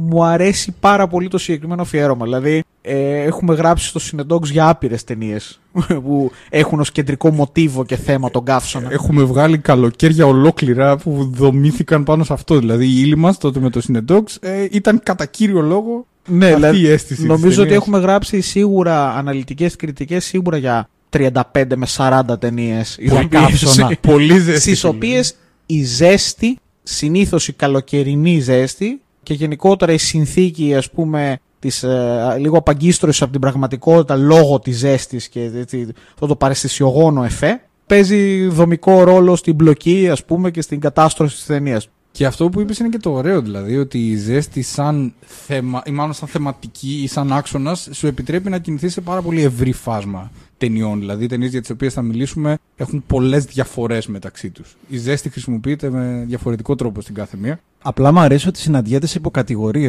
μου αρέσει πάρα πολύ το συγκεκριμένο αφιέρωμα. Δηλαδή, έχουμε γράψει στο Cinedogs για άπειρες ταινίες που έχουν ως κεντρικό μοτίβο και θέμα τον καύσωνα. Έχουμε βγάλει καλοκαίρια ολόκληρα που δομήθηκαν πάνω σε αυτό. Δηλαδή, η ήλη μας τότε με το Cinedogs ήταν κατά κύριο λόγο αυτή η αίσθηση. Νομίζω ότι έχουμε γράψει σίγουρα αναλυτικές κριτικές σίγουρα για 35 με 40 ταινίες. Πολύ ζέστη. Στις οποίες η ζέστη, συνήθως η καλοκαιρινή ζέστη και γενικότερα η συνθήκη, ας πούμε, της λίγο απαγκίστρωσης από την πραγματικότητα λόγω της ζέστης και αυτό το παραισθησιογόνο εφέ, παίζει δομικό ρόλο στην μπλοκή, ας πούμε, και στην κατάστρωση της ταινίας. Και αυτό που είπες είναι και το ωραίο, δηλαδή, ότι η ζέστη σαν θέμα, ή μάλλον σαν θεματική ή σαν άξονας, σου επιτρέπει να κινηθεί σε πάρα πολύ ευρύ φάσμα ταινιών. Δηλαδή, οι ταινίες για τις οποίες θα μιλήσουμε έχουν πολλές διαφορές μεταξύ τους. Η ζέστη χρησιμοποιείται με διαφορετικό τρόπο στην κάθε μία. Απλά μου αρέσει ότι συναντιέται σε υποκατηγορίες.